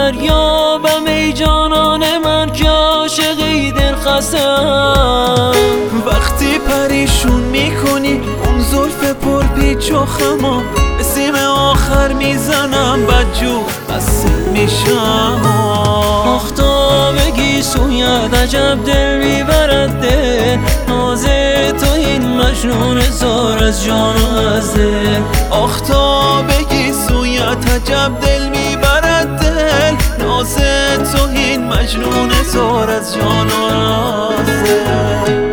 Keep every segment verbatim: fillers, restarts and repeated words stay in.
فریابم ای جانان من که عاشقی دل خستم. وقتی پریشون میکنی اون زلف پر پیچ و خما، به سیم آخر میزنم بدجو قصد میشم. آخ تا بگی سویت عجب دل میبرد دل، ناز تو این مجنون زار از جان و از دل. آخ تا بگی سویت عجب دل میبرد دل، ناز تو این مجنون زار از جان و از دل.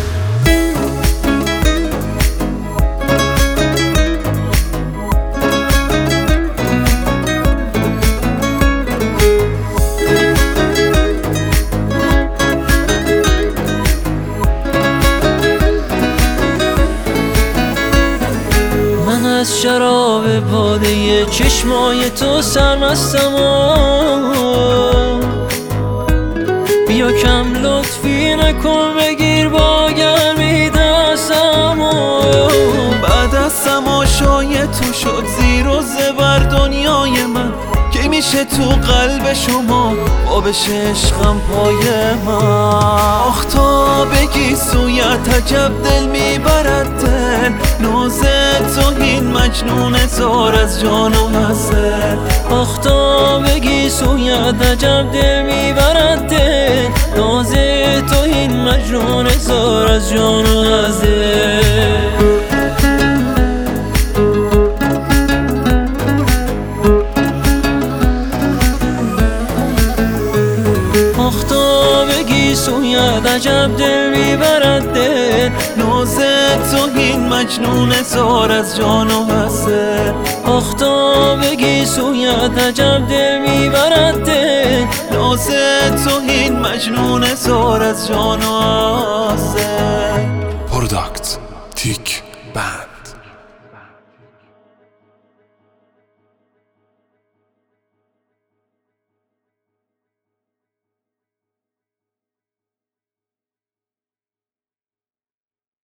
از شراب باده چشمای تو سرمستم و بیا کم لطفی نکن بگیر با گرمی دستم و بعد از تماشای تو شد زیر و زبر دنیای من، که میشه تو قلب شما آبش عشقم پای من. آخ تا بگی سویت عجب دل میبرد دل، ناز تو این مجنون زار از جان و از دل. آخ تا بگی سویت عجب دل میبرد دل، ناز تو این مجنون زار از جان و از دل. آخ تا بگی سویت عجب دل میبرد دل، ناز تو این مجنون زار از جان و از دل. آخ تا بگی سویت عجب دل میبرد دل، ناز تو این مجنون زار از جان و از دل. پروداکت تیک بند.